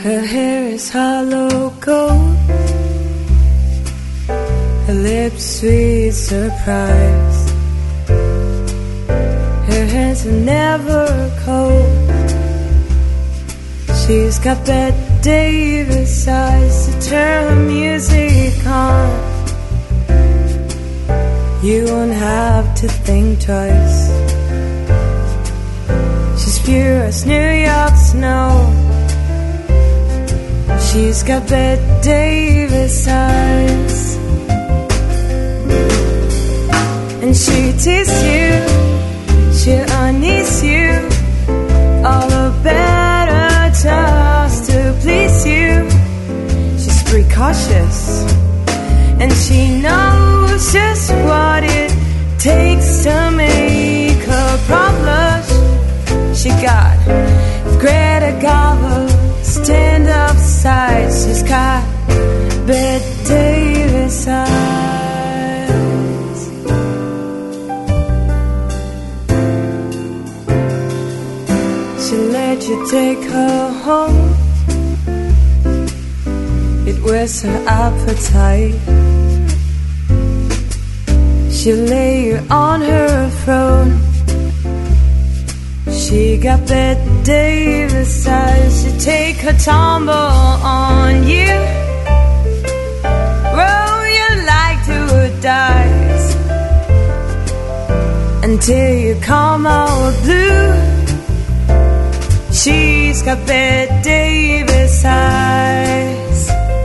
Her hair is hollow gold, her lips sweet surprise. Her hands are never cold. She's got Bette Davis eyes to turn her music on. You won't have to think twice. She's pure as New York snow. She's got Bette Davis eyes. And she teases you, she unease you, all the better just to please you. She's precautious, and she knows just what it takes to make her problems. She got Greta Garbo, stand-up size. She's got Bette Davis eyes. She let you take her home. It was her appetite. She'll lay you on her throne. She got Bette Davis eyes. She take her tumble on you, roll you like two dice until you come out blue. She's got Bette Davis eyes.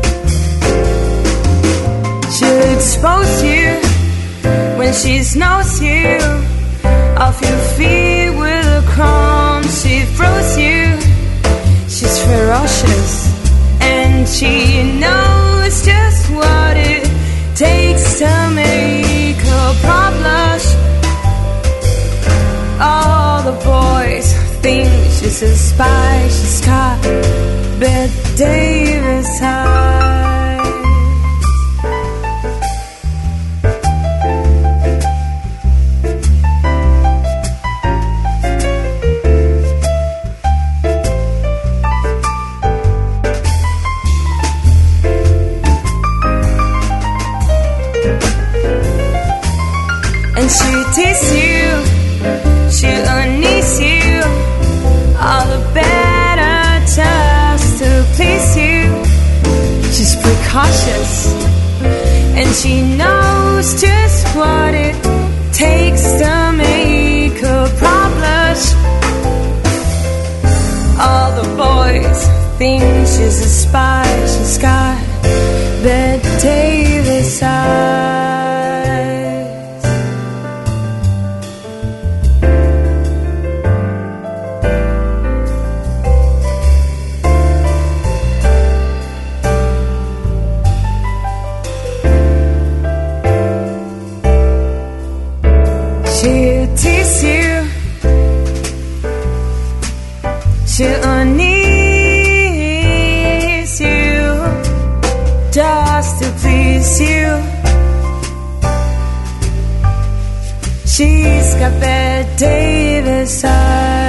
She'll expose you when she knows you off your feet with a crumb. She throws you. She's ferocious, and she knows just what it takes to make her blush. All the boys think she's a spy. She's got Bette Davis eyes. And she teases you, she unease you, all the better just to please you. She's precautious, and she knows just what it takes to make her problems. All the boys think she's a spy. She's got Bette Davis eyes. She'll tease you, she'll unease you just to please you. She's got Bette Davis eyes.